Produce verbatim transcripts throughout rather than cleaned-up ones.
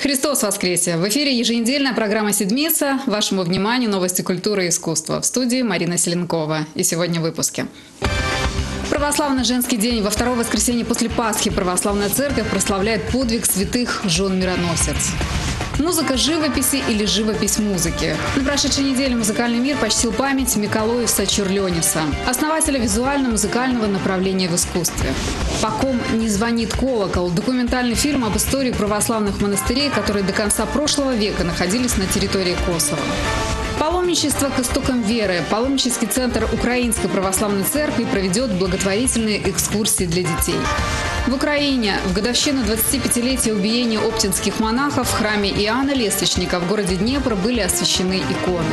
Христос воскресе! В эфире еженедельная программа «Седмица». Вашему вниманию новости культуры и искусства. В студии Марина Селенкова. И сегодня в выпуске. Православный женский день. Во второе воскресенье после Пасхи Православная Церковь прославляет подвиг святых жен-мироносец. Музыка живописи или живопись музыки. На прошедшей неделе музыкальный мир почтил память Миколоевса Чурлениса, основателя визуально-музыкального направления в искусстве. «По ком не звонит колокол» – документальный фильм об истории православных монастырей, которые до конца прошлого века находились на территории Косово. Паломничество к истокам веры. Паломнический центр Украинской Православной Церкви проведет благотворительные экскурсии для детей. В Украине в годовщину двадцатипятилетия убиения оптинских монахов в храме Иоанна Лествичника в городе Днепр были освящены иконы.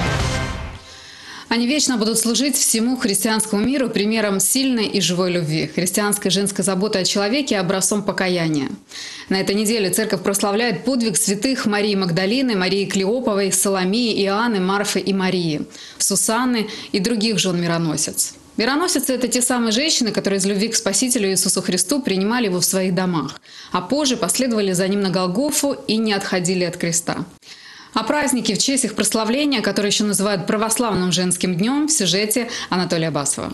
Они вечно будут служить всему христианскому миру примером сильной и живой любви, христианской женской заботы о человеке и образцом покаяния. На этой неделе церковь прославляет подвиг святых Марии Магдалины, Марии Клеоповой, Соломии, Иоанны, Марфы и Марии, Сусанны и других жен-мироносец. Мироносицы – это те самые женщины, которые из любви к Спасителю Иисусу Христу принимали его в своих домах, а позже последовали за ним на Голгофу и не отходили от креста. О празднике в честь их прославления, который еще называют православным женским днем, в сюжете Анатолия Басова.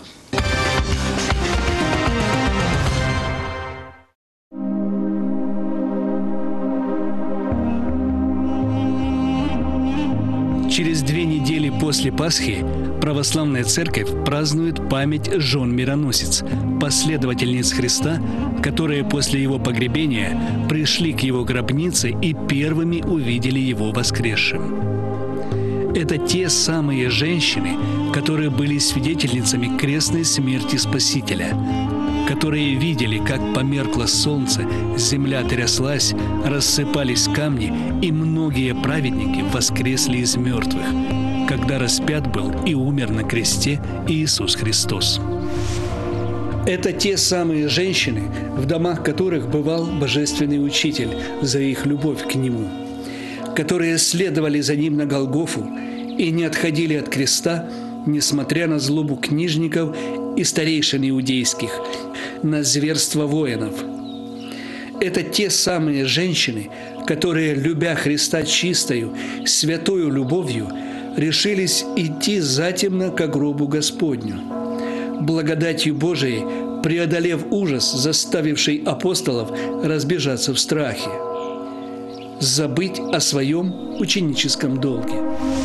Через две недели после Пасхи Православная Церковь празднует память жен-мироносец, последовательниц Христа, которые после Его погребения пришли к Его гробнице и первыми увидели Его воскресшим. Это те самые женщины, которые были свидетельницами крестной смерти Спасителя, которые видели, как померкло солнце, земля тряслась, рассыпались камни, и многие праведники воскресли из мертвых, когда распят был и умер на кресте Иисус Христос. Это те самые женщины, в домах которых бывал Божественный Учитель за их любовь к Нему, которые следовали за Ним на Голгофу и не отходили от креста, несмотря на злобу книжников и старейшин иудейских, на зверство воинов. Это те самые женщины, которые, любя Христа чистою, святою любовью, решились идти затемно ко гробу Господню. Благодатью Божией преодолев ужас, заставивший апостолов разбежаться в страхе, забыть о своем ученическом долге.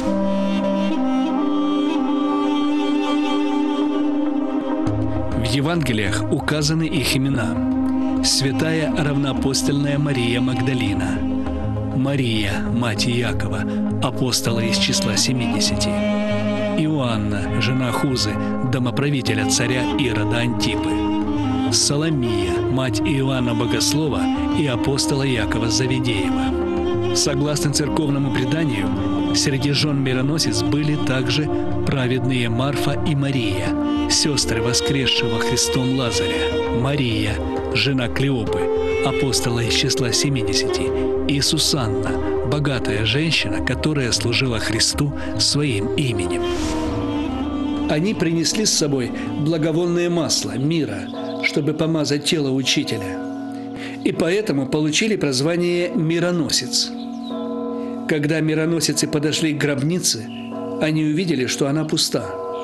В Евангелиях указаны их имена: святая равноапостольная Мария Магдалина, Мария, мать Иакова, апостола из числа семидесяти, Иоанна, жена Хузы, домоправителя царя Ирода Антипы, Соломия, мать Иоанна Богослова и апостола Якова Завидеева. Согласно церковному преданию, среди жен-мироносец были также праведные Марфа и Мария, сестры воскресшего Христом Лазаря, Мария, жена Клеопы, апостола из числа семидесяти, и Сусанна, богатая женщина, которая служила Христу своим именем. Они принесли с собой благовонное масло, мира, чтобы помазать тело Учителя, и поэтому получили прозвание «мироносец». Когда мироносицы подошли к гробнице, они увидели, что она пуста.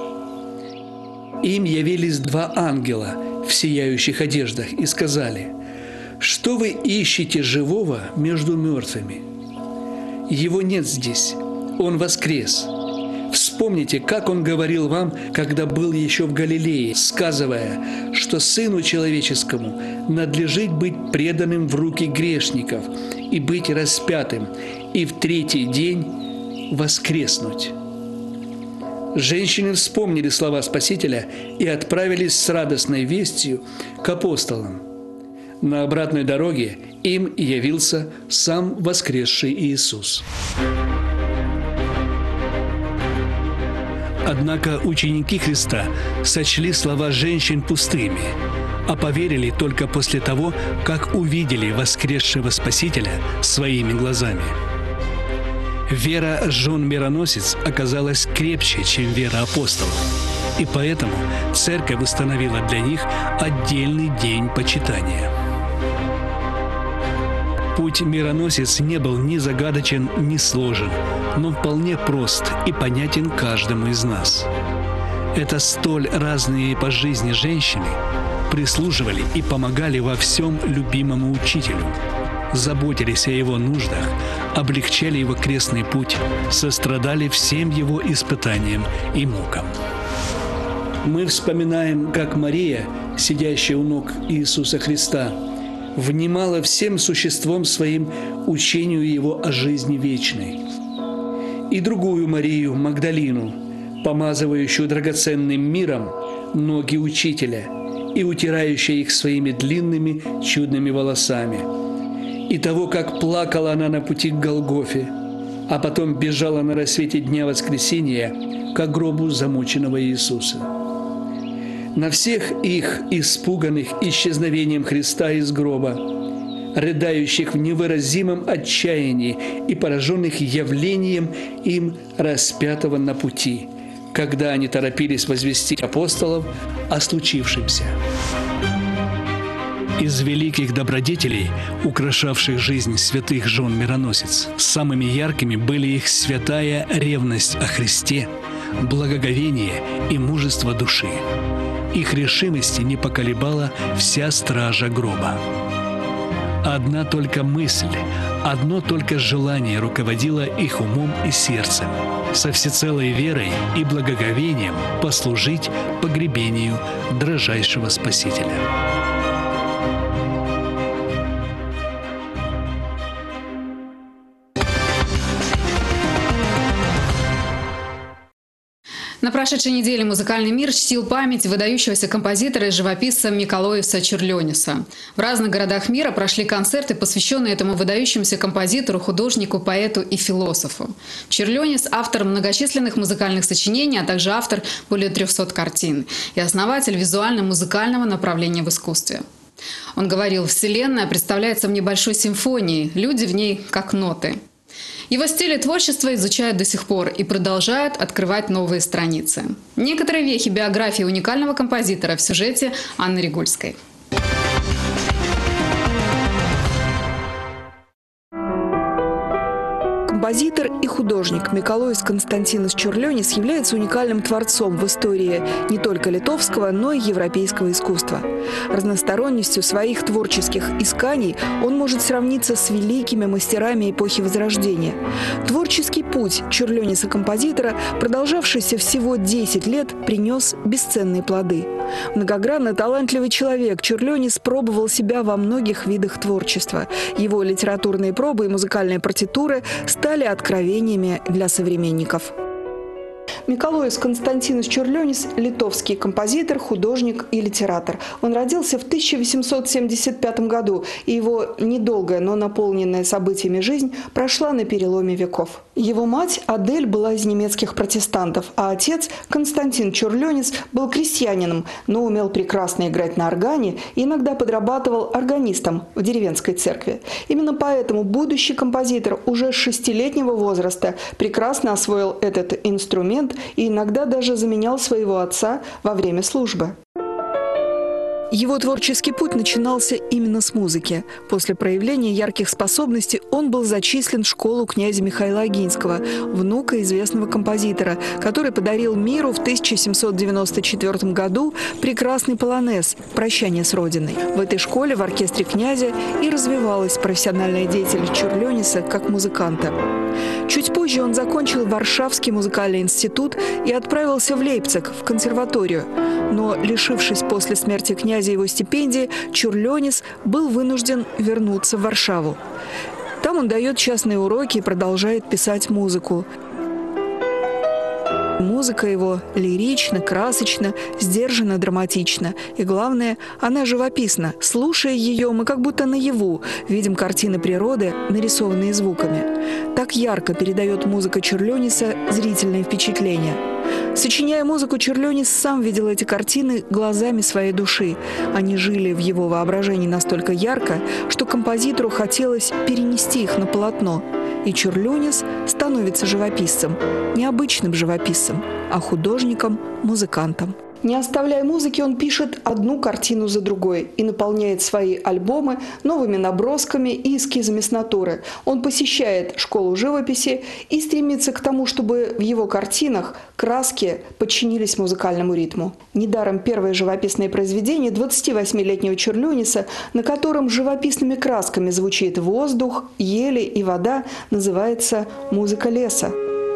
Им явились два ангела в сияющих одеждах и сказали: «Что вы ищете живого между мертвыми? Его нет здесь, он воскрес. Вспомните, как он говорил вам, когда был еще в Галилее, сказывая, что Сыну Человеческому надлежит быть преданным в руки грешников и быть распятым, и в третий день воскреснуть». Женщины вспомнили слова Спасителя и отправились с радостной вестью к апостолам. На обратной дороге им явился сам воскресший Иисус. Однако ученики Христа сочли слова женщин пустыми, а поверили только после того, как увидели воскресшего Спасителя своими глазами. Вера жен-мироносец оказалась крепче, чем вера апостолов, и поэтому церковь установила для них отдельный день почитания. Путь мироносец не был ни загадочен, ни сложен, но вполне прост и понятен каждому из нас. Это столь разные по жизни женщины прислуживали и помогали во всем любимому учителю, заботились о его нуждах, облегчали его крестный путь, сострадали всем его испытаниям и мукам. Мы вспоминаем, как Мария, сидящая у ног Иисуса Христа, внимала всем существом своим учению Его о жизни вечной. И другую Марию, Магдалину, помазывающую драгоценным миром ноги Учителя и утирающая их своими длинными чудными волосами. И того, как плакала она на пути к Голгофе, а потом бежала на рассвете Дня Воскресения к гробу замученного Иисуса. На всех их, испуганных исчезновением Христа из гроба, рыдающих в невыразимом отчаянии и пораженных явлением им распятого на пути, когда они торопились возвестить апостолов о случившемся. Из великих добродетелей, украшавших жизнь святых жен мироносец, самыми яркими были их святая ревность о Христе, благоговение и мужество души. Их решимости не поколебала вся стража гроба. Одна только мысль, одно только желание руководило их умом и сердцем, со всецелой верой и благоговением послужить погребению дрожайшего Спасителя. На прошедшей неделе музыкальный мир чтил память выдающегося композитора и живописца Миколоиса Чирлениса. В разных городах мира прошли концерты, посвященные этому выдающемуся композитору, художнику, поэту и философу. Чирленис – автор многочисленных музыкальных сочинений, а также автор более трехсот картин и основатель визуально-музыкального направления в искусстве. Он говорил: «Вселенная представляется мне большой симфонией, люди в ней как ноты». Его стиль и творчество изучают до сих пор и продолжают открывать новые страницы. Некоторые вехи биографии уникального композитора в сюжете Анны Ригульской. Композитор и художник Миколоис Константинос Чирленис является уникальным творцом в истории не только литовского, но и европейского искусства. Разносторонностью своих творческих исканий он может сравниться с великими мастерами эпохи Возрождения. Творческий путь Чирлениса-композитора, продолжавшийся всего десять лет, принес бесценные плоды. Многогранно талантливый человек, Чирленис пробовал себя во многих видах творчества. Его литературные пробы и музыкальные партитуры стали откровениями для современников. Миколоис Константинос Чирлленис – литовский композитор, художник и литератор. Он родился в тысяча восемьсот семьдесят пятом году, и его недолгая, но наполненная событиями жизнь прошла на переломе веков. Его мать Адель была из немецких протестантов, а отец Константин Чирлленис был крестьянином, но умел прекрасно играть на органе и иногда подрабатывал органистом в деревенской церкви. Именно поэтому будущий композитор уже с шестилетнего возраста прекрасно освоил этот инструмент и иногда даже заменял своего отца во время службы. Его творческий путь начинался именно с музыки. После проявления ярких способностей он был зачислен в школу князя Михаила Огинского, внука известного композитора, который подарил миру в тысяча семьсот девяносто четвёртом году прекрасный полонез «Прощание с Родиной». В этой школе в оркестре князя и развивалась профессиональная деятельность Чирлениса как музыканта. Чуть позже он закончил Варшавский музыкальный институт и отправился в Лейпциг, в консерваторию. Но, лишившись после смерти князя его стипендии, Чирлленис был вынужден вернуться в Варшаву. Там он дает частные уроки и продолжает писать музыку. Музыка его лирична, красочна, сдержанно, драматична. И главное, она живописна. Слушая ее, мы как будто наяву видим картины природы, нарисованные звуками. Так ярко передает музыка Чирлениса зрительные впечатления. Сочиняя музыку, Чирлленис сам видел эти картины глазами своей души. Они жили в его воображении настолько ярко, что композитору хотелось перенести их на полотно. И Чирлленис становится живописцем. Не обычным живописцем, а художником, музыкантом. Не оставляя музыки, он пишет одну картину за другой и наполняет свои альбомы новыми набросками и эскизами с натуры. Он посещает школу живописи и стремится к тому, чтобы в его картинах краски подчинились музыкальному ритму. Недаром первое живописное произведение двадцативосьмилетнего Чурлюниса, на котором живописными красками звучит воздух, ели и вода, называется «Музыка леса».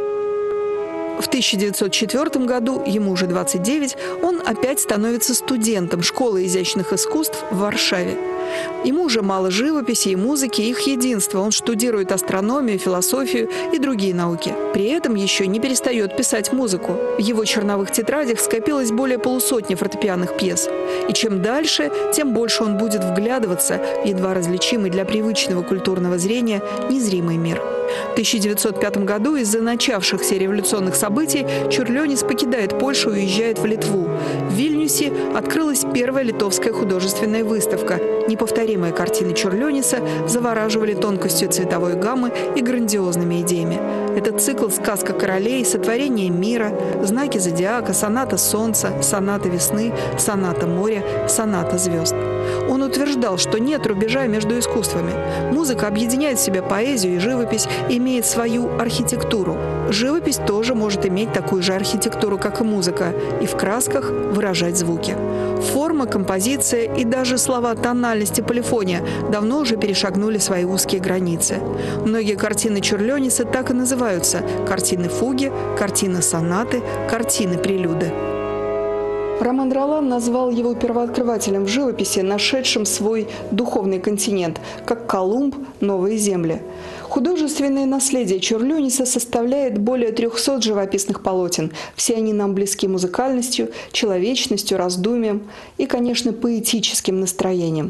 В тысяча девятьсот четвёртом году, ему уже двадцать девять, он опять становится студентом Школы изящных искусств в Варшаве. Ему уже мало живописи и музыки, их единство. Он штудирует астрономию, философию и другие науки. При этом еще не перестает писать музыку. В его черновых тетрадях скопилось более полусотни фортепианных пьес. И чем дальше, тем больше он будет вглядываться в едва различимый для привычного культурного зрения незримый мир. В тысяча девятьсот пятом году из-за начавшихся революционных событий Чурлёнис покидает Польшу и уезжает в Литву. В Вильнюсе открылась первая литовская художественная выставка. Неповторимые картины Чурлёниса завораживали тонкостью цветовой гаммы и грандиозными идеями. Это цикл «Сказка королей», «Сотворение мира», «Знаки зодиака», «Соната солнца», «Соната весны», «Соната моря», «Соната звезд». Он утверждал, что нет рубежа между искусствами. Музыка объединяет в себя поэзию и живопись и имеет свою архитектуру. Живопись тоже может иметь такую же архитектуру, как и музыка, и в красках выражать звуки. Форма, композиция и даже слова тональности полифония давно уже перешагнули свои узкие границы. Многие картины Чурлёниса так и называются – картины фуги, картины сонаты, картины прелюды. Роман Ролан назвал его первооткрывателем в живописи, нашедшим свой духовный континент, как Колумб – новые земли. Художественное наследие Чурлёниса составляет более трехсот живописных полотен. Все они нам близки музыкальностью, человечностью, раздумием и, конечно, поэтическим настроением.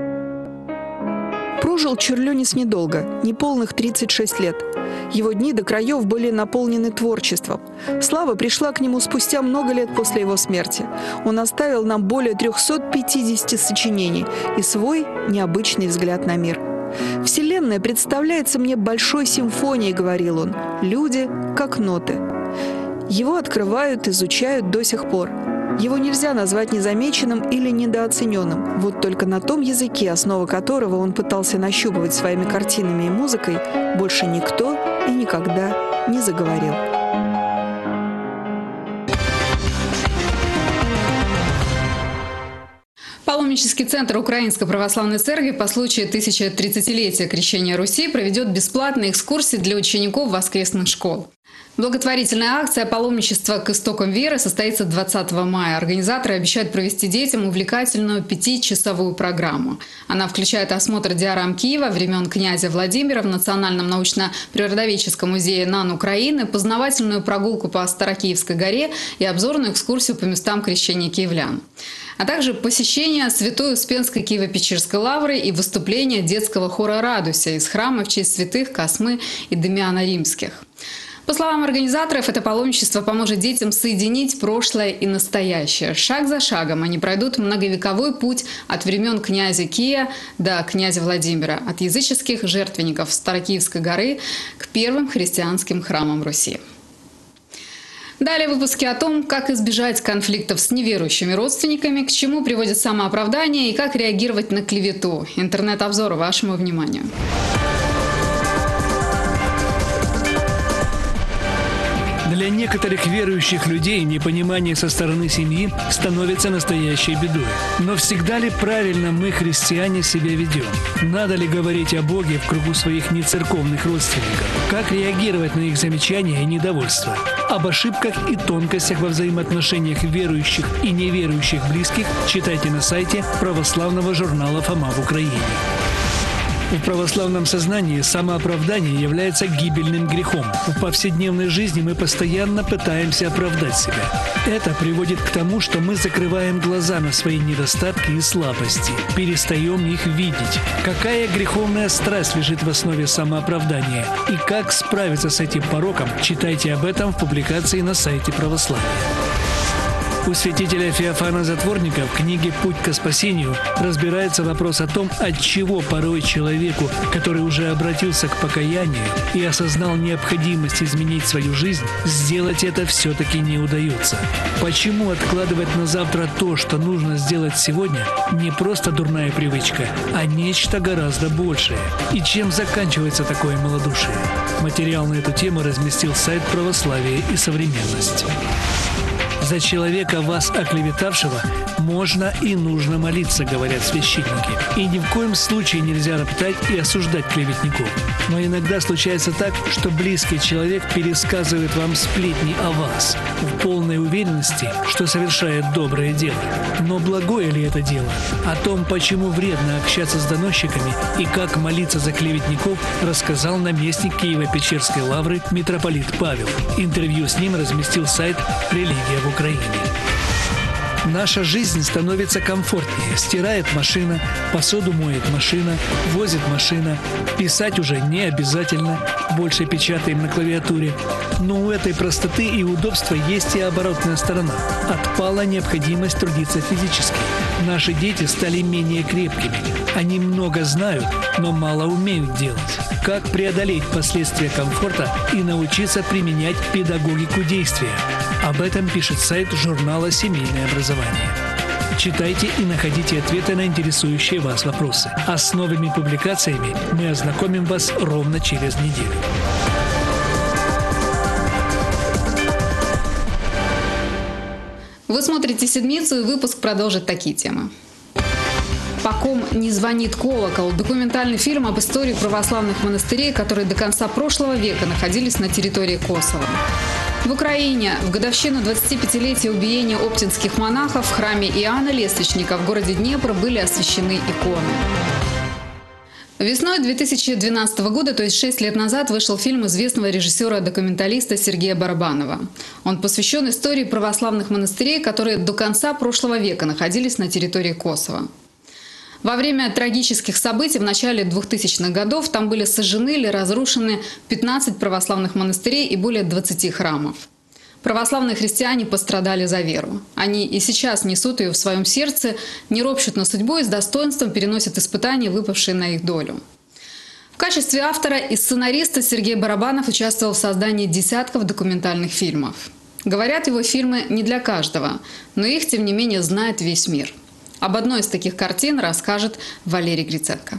Прожил Чурлёнис недолго, неполных тридцать шесть лет. Его дни до краев были наполнены творчеством. Слава пришла к нему спустя много лет после его смерти. Он оставил нам более трёхсот пятидесяти сочинений и свой необычный взгляд на мир. «Вселенная представляется мне большой симфонией», — говорил он. «Люди как ноты». Его открывают, изучают до сих пор. Его нельзя назвать незамеченным или недооцененным. Вот только на том языке, основа которого он пытался нащупывать своими картинами и музыкой, больше никто и никогда не заговорил. Паломнический центр Украинской Православной Церкви по случаю тысячетридцатилетия Крещения Руси проведет бесплатные экскурсии для учеников воскресных школ. Благотворительная акция «Паломничество к истокам веры» состоится двадцатого мая. Организаторы обещают провести детям увлекательную пятичасовую программу. Она включает осмотр диорам Киева времен князя Владимира в Национальном научно-природоведческом музее НАН Украины, познавательную прогулку по Старокиевской горе и обзорную экскурсию по местам крещения киевлян, а также посещение Святой Успенской Киево-Печерской лавры и выступление детского хора «Радуйся» из храма в честь святых Космы и Дамиана Римских. По словам организаторов, это паломничество поможет детям соединить прошлое и настоящее. Шаг за шагом они пройдут многовековой путь от времен князя Кия до князя Владимира, от языческих жертвенников Старокиевской горы к первым христианским храмам Руси. Далее выпуски о том, как избежать конфликтов с неверующими родственниками, к чему приводит самооправдание и как реагировать на клевету. Интернет-обзор вашему вниманию. Для некоторых верующих людей непонимание со стороны семьи становится настоящей бедой. Но всегда ли правильно мы, христиане, себя ведем? Надо ли говорить о Боге в кругу своих нецерковных родственников? Как реагировать на их замечания и недовольство? Об ошибках и тонкостях во взаимоотношениях верующих и неверующих близких читайте на сайте православного журнала «Фома в Украине». В православном сознании самооправдание является гибельным грехом. В повседневной жизни мы постоянно пытаемся оправдать себя. Это приводит к тому, что мы закрываем глаза на свои недостатки и слабости, перестаем их видеть. Какая греховная страсть лежит в основе самооправдания и как справиться с этим пороком, читайте об этом в публикации на сайте православия. У святителя Феофана Затворника в книге «Путь к спасению» разбирается вопрос о том, от чего порой человеку, который уже обратился к покаянию и осознал необходимость изменить свою жизнь, сделать это все-таки не удается. Почему откладывать на завтра то, что нужно сделать сегодня, не просто дурная привычка, а нечто гораздо большее? И чем заканчивается такое малодушие? Материал на эту тему разместил сайт «Православие и современность». За человека, вас оклеветавшего, можно и нужно молиться, говорят священники. И ни в коем случае нельзя роптать и осуждать клеветников. Но иногда случается так, что близкий человек пересказывает вам сплетни о вас, в полной уверенности, что совершает доброе дело. Но благое ли это дело? О том, почему вредно общаться с доносчиками и как молиться за клеветников, рассказал наместник Киево-Печерской лавры митрополит Павел. Интервью с ним разместил сайт «Религия в Украине». Наша жизнь становится комфортнее. Стирает машина, посуду моет машина, возит машина. Писать уже не обязательно, больше печатаем на клавиатуре. Но у этой простоты и удобства есть и оборотная сторона. Отпала необходимость трудиться физически. Наши дети стали менее крепкими. Они много знают, но мало умеют делать. Как преодолеть последствия комфорта и научиться применять педагогику действия? Об этом пишет сайт журнала «Семейное образование». Читайте и находите ответы на интересующие вас вопросы. А с новыми публикациями мы ознакомим вас ровно через неделю. Вы смотрите «Седмицу», и выпуск продолжит такие темы. «По ком не звонит колокол» – документальный фильм об истории православных монастырей, которые до конца прошлого века находились на территории Косово. В Украине в годовщину двадцатипятилетия убиения оптинских монахов в храме Иоанна Лествичника в городе Днепр были освящены иконы. Весной две тысячи двенадцатого года, то есть шесть лет назад, вышел фильм известного режиссера-документалиста Сергея Барабанова. Он посвящен истории православных монастырей, которые до конца прошлого века находились на территории Косово. Во время трагических событий в начале двухтысячных годов там были сожжены или разрушены пятнадцать православных монастырей и более двадцати храмов. Православные христиане пострадали за веру. Они и сейчас несут ее в своем сердце, не ропщут на судьбу и с достоинством переносят испытания, выпавшие на их долю. В качестве автора и сценариста Сергей Барабанов участвовал в создании десятков документальных фильмов. Говорят, его фильмы не для каждого, но их, тем не менее, знает весь мир. Об одной из таких картин расскажет Валерий Гриценко.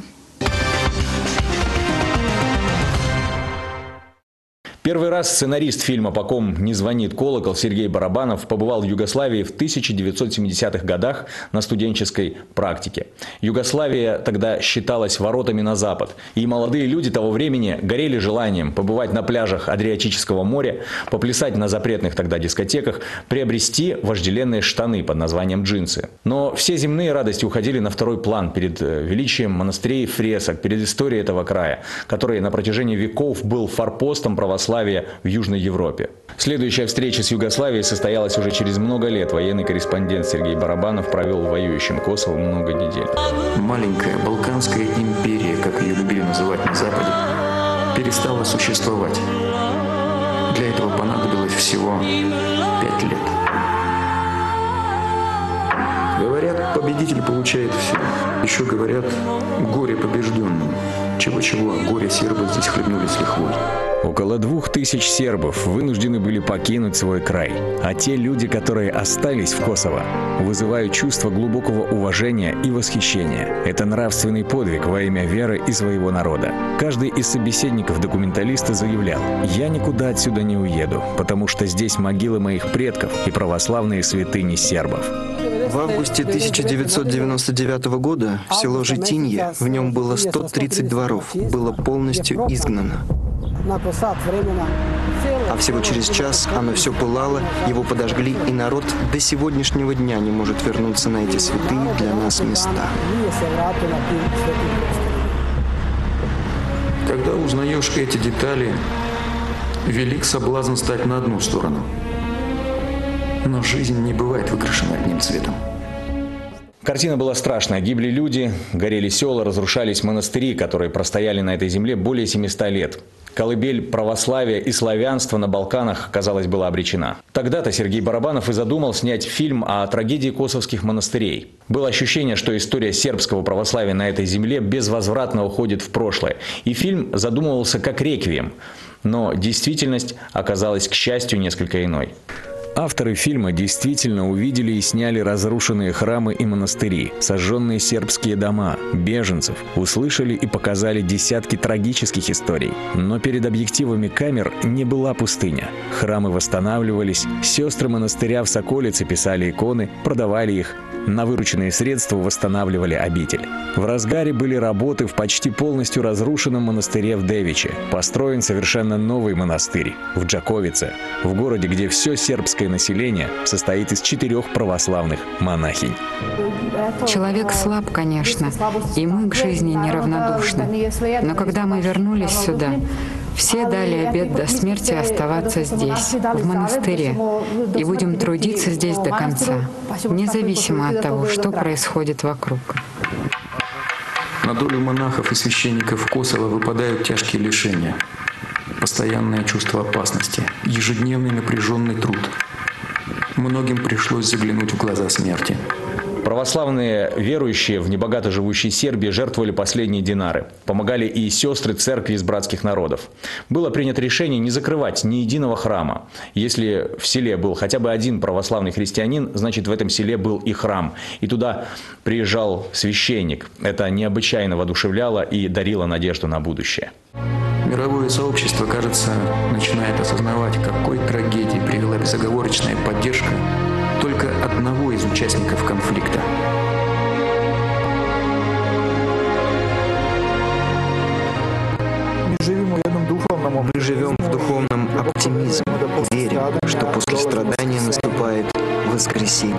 Первый раз сценарист фильма «По ком не звонит колокол» Сергей Барабанов побывал в Югославии в тысяча девятьсот семидесятых годах на студенческой практике. Югославия тогда считалась воротами на запад, и молодые люди того времени горели желанием побывать на пляжах Адриатического моря, поплясать на запретных тогда дискотеках, приобрести вожделенные штаны под названием джинсы. Но все земные радости уходили на второй план перед величием монастырей и фресок, перед историей этого края, который на протяжении веков был форпостом православия в Южной Европе. Следующая встреча с Югославией состоялась уже через много лет. Военный корреспондент Сергей Барабанов провел в воюющем Косово много недель. Маленькая Балканская империя, как ее любили называть на Западе, перестала существовать. Для этого понадобилось всего пять лет. Говорят, победитель получает все. Еще говорят, горе побежденному. Чего-чего, горе сербы здесь хлебнули с лихвой. Около двух тысяч сербов вынуждены были покинуть свой край. А те люди, которые остались в Косово, вызывают чувство глубокого уважения и восхищения. Это нравственный подвиг во имя веры и своего народа. Каждый из собеседников документалиста заявлял: «Я никуда отсюда не уеду, потому что здесь могилы моих предков и православные святыни сербов». В августе тысяча девятьсот девяносто девятого года в село Житинье, в нем было сто тридцать дворов, было полностью изгнано. А всего через час оно все пылало, его подожгли, и народ до сегодняшнего дня не может вернуться на эти святые для нас места. Когда узнаешь эти детали, велик соблазн стать на одну сторону. Но жизнь не бывает выкрашена одним цветом. Картина была страшная. Гибли люди, горели села, разрушались монастыри, которые простояли на этой земле более семисот лет. Колыбель православия и славянства на Балканах, казалось, была обречена. Тогда-то Сергей Барабанов и задумал снять фильм о трагедии косовских монастырей. Было ощущение, что история сербского православия на этой земле безвозвратно уходит в прошлое. И фильм задумывался как реквием. Но действительность оказалась, к счастью, несколько иной. Авторы фильма действительно увидели и сняли разрушенные храмы и монастыри, сожженные сербские дома, беженцев, услышали и показали десятки трагических историй. Но перед объективами камер не была пустыня. Храмы восстанавливались, сестры монастыря в Соколице писали иконы, продавали их, на вырученные средства восстанавливали обитель. В разгаре были работы в почти полностью разрушенном монастыре в Девиче. Построен совершенно новый монастырь в Джаковице, в городе, где все сербское население состоит из четырех православных монахинь. Человек слаб, конечно, и мы к жизни неравнодушны. Но когда мы вернулись сюда, все дали обет до смерти оставаться здесь, в монастыре, и будем трудиться здесь до конца, независимо от того, что происходит вокруг. На долю монахов и священников Косово выпадают тяжкие лишения, постоянное чувство опасности, ежедневный напряженный труд. Многим пришлось заглянуть в глаза смерти. Православные верующие в небогато живущей Сербии жертвовали последние динары. Помогали и сестры церкви из братских народов. Было принято решение не закрывать ни единого храма. Если в селе был хотя бы один православный христианин, значит, в этом селе был и храм. И туда приезжал священник. Это необычайно воодушевляло и дарило надежду на будущее. Мировое сообщество, кажется, начинает осознавать, к какой трагедии привела безоговорочная поддержка только одного из участников конфликта. Мы живем в духовном оптимизме, верим, что после страдания наступает воскресение.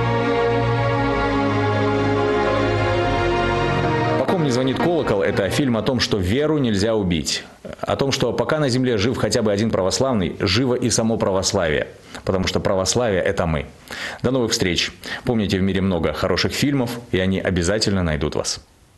«Поком не звонит колокол» – это фильм о том, что веру нельзя убить. О том, что пока на земле жив хотя бы один православный, живо и само православие. Потому что православие – это мы. До новых встреч. Помните, в мире много хороших фильмов, и они обязательно найдут вас.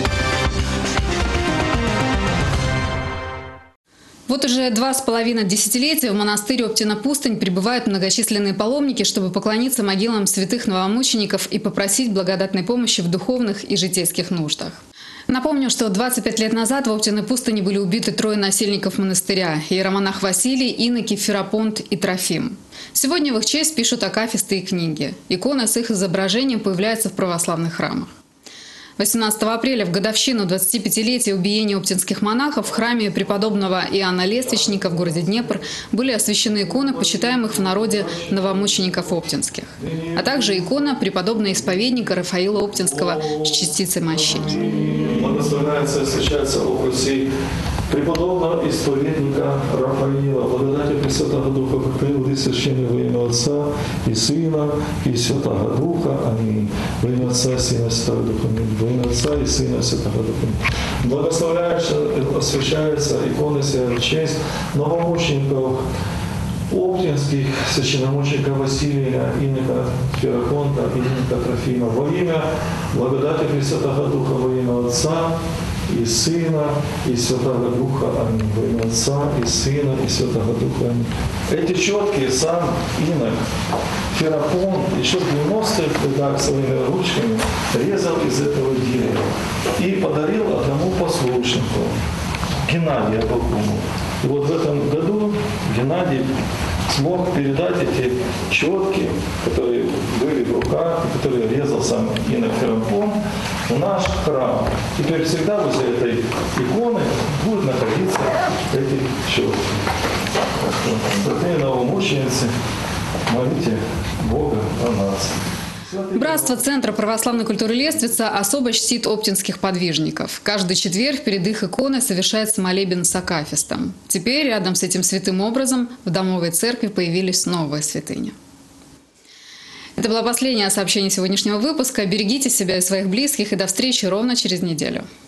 Вот уже два с половиной десятилетия в монастырь Оптина-Пустынь прибывают многочисленные паломники, чтобы поклониться могилам святых новомучеников и попросить благодатной помощи в духовных и житейских нуждах. Напомню, что двадцать пять лет назад в Оптиной пустыне были убиты трое насельников монастыря – иеромонах Василий, иноки Ферапонт и Трофим. Сегодня в их честь пишут акафисты и книги. Иконы с их изображением появляются в православных храмах. восемнадцатого апреля, в годовщину двадцатипятилетия убиения оптинских монахов, в храме преподобного Иоанна Лествичника в городе Днепр были освящены иконы почитаемых в народе новомучеников оптинских, а также икона преподобного исповедника Рафаила Оптинского с частицей мощей. Благословляется и освящается образ преподобного исповедника Рафаила, благодати Пресвятого Духа, покрыл священный во имя Отца и Сына и Святого Духа. Аминь. Во имя Отца и Сына и Святого Духа. Аминь. Во имя Отца и Сына и Святого Духа. Благословляется, освящается иконы сия в честь новомучеников оптинских, священномученика Василия, инока Ферапонта, инока Трофима. Во имя благодати Пресвятого Духа, во имя Отца и Сына, и Святого Духа. Аминь. Во имя Отца, и Сына, и Святого Духа. Аминь. Эти четкие сам инок Ферапон еще в девяностых годах своими ручками резал из этого дерева и подарил одному послушнику, Геннадию Абакуму. И вот в этом году Геннадий смог передать эти четки, которые были в руках, которые резал сам инок Ферапон, в наш храм. Теперь всегда возле этой иконы будут находиться эти четки. Святые новомученицы, молите Бога о нас. Братство Центра православной культуры Лествица особо чтит оптинских подвижников. Каждый четверг перед их иконой совершается молебен с акафистом. Теперь рядом с этим святым образом в домовой церкви появились новые святыни. Это было последнее сообщение сегодняшнего выпуска. Берегите себя и своих близких, и до встречи ровно через неделю.